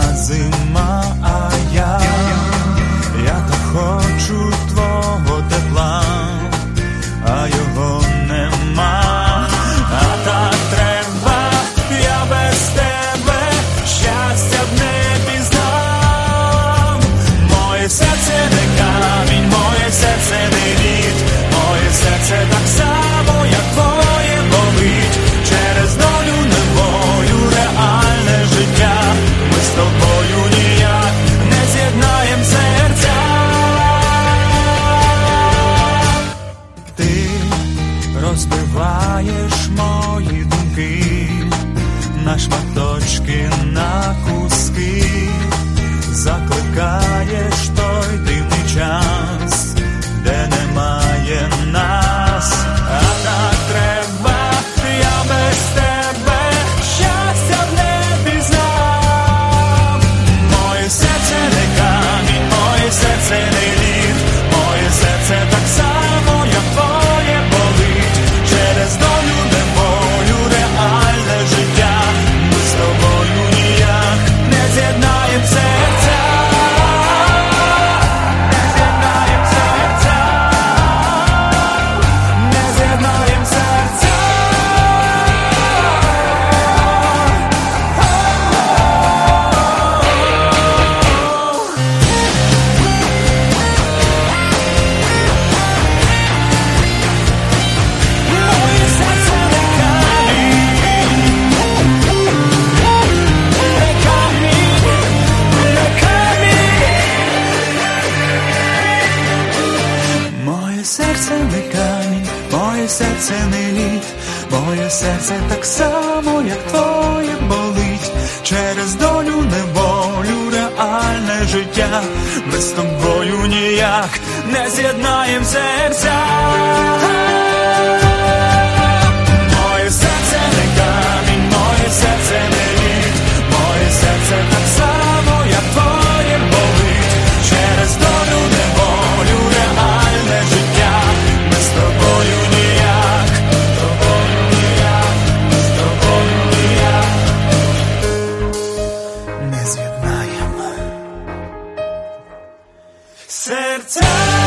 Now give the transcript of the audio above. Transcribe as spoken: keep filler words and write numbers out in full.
зима, а я, я так хочу твого тепла, а його нема, а так треба, я без тебе щастя б не пізнав. Моє серце не камінь, моє серце не лід, моє серце так само, як твоє болить. Через долю, неволю, реальне життя, ми з тобою ніяк не з'єднаєм серця. Ти розбиваєш мої думки на шматочки, на куски, закликаєш той дивний час, де немає нас, а так треба, я без тебе щастя б не пізнав. Моє серце не камінь, моє серце не лід, моє серце так само, як твоє болить. Через долю, неволю, реальне життя, ми з тобою ніяк не з'єднаєм серця. Моє серце не камінь, моє серце не лід, моє серце так само, як твоє болить. Через долю, неволю, реальне життя, ми з тобою ніяк не з'єднаєм серця. Моє серце не камінь, моє серце не лід, моє серце так само, як твоє болить. Через долю, неволю, реальне життя, ми з тобою ніяк, з тобою ніяк, з тобою ніяк не з'єднаєм серця.